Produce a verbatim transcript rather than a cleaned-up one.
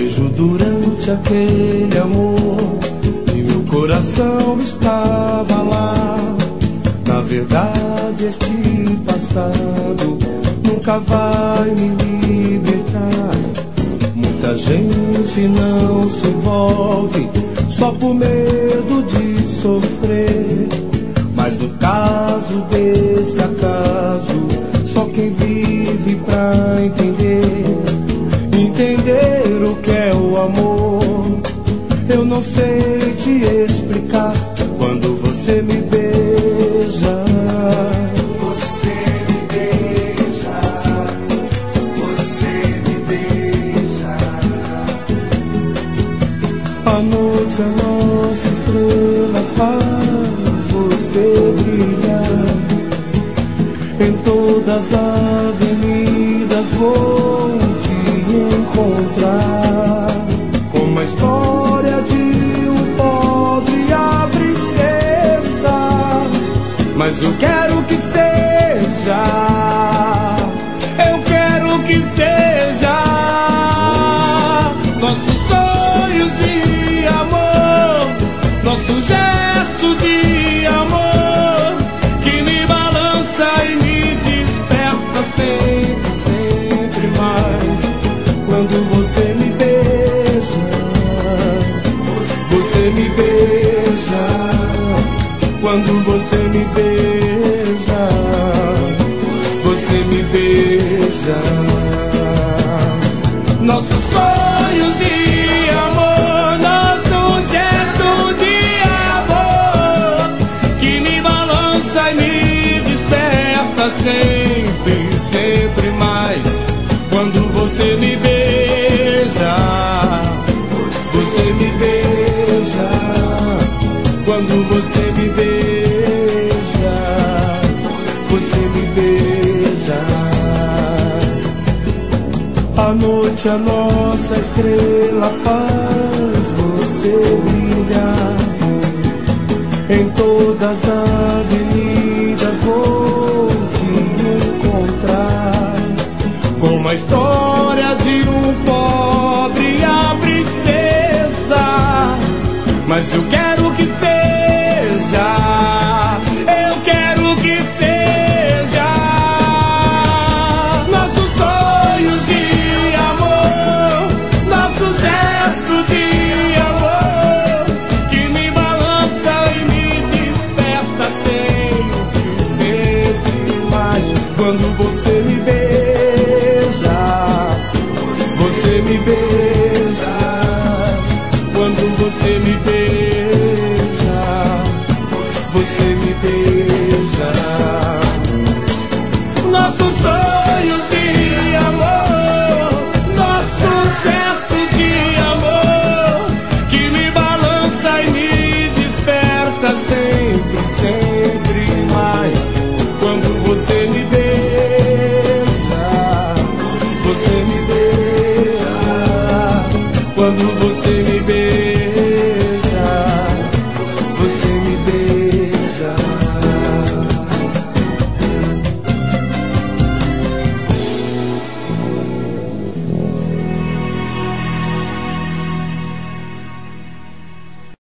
beijo durante aquele amor e meu coração estava lá. Na verdade este passado nunca vai me libertar. Muita gente não se envolve só por medo de sofrer, mas no caso desse acaso, só quem vive pra entender, entender o que é o amor. Eu não sei te explicar quando você me beija. Você me beija, você me beija. A noite a nossa estrela faz você brilhar. Em todas as avenidas vou te encontrar, como a história de um pobre e a princesa. Mas eu quero que seja, eu quero que seja nossos sonhos de amor, nosso gesto de amor, que me balança e me desperta sempre, sempre mais. Quando você me beija, você me beija. Quando você me beija, você me beija. Nossos sonhos de amor, nosso gesto de amor, que me balança e me desperta sempre, sempre mais. Quando você me beija, você me beija. Quando você me beija, você me beija. A noite a nossa estrela faz você brilhar. Em todas as avenidas vou te encontrar, como a história de um pobre e a princesa. Mas eu quero que seja, eu quero que seja nossos sonhos de amor, nosso gesto de amor, que me balança e me desperta sempre, sempre mais. Quando você me beija, você me beija. Quando você me beija, você me beija. Nossos sonhos de amor, nosso gesto de amor, que me balança e me desperta sempre, sempre mais. Quando você me beija, você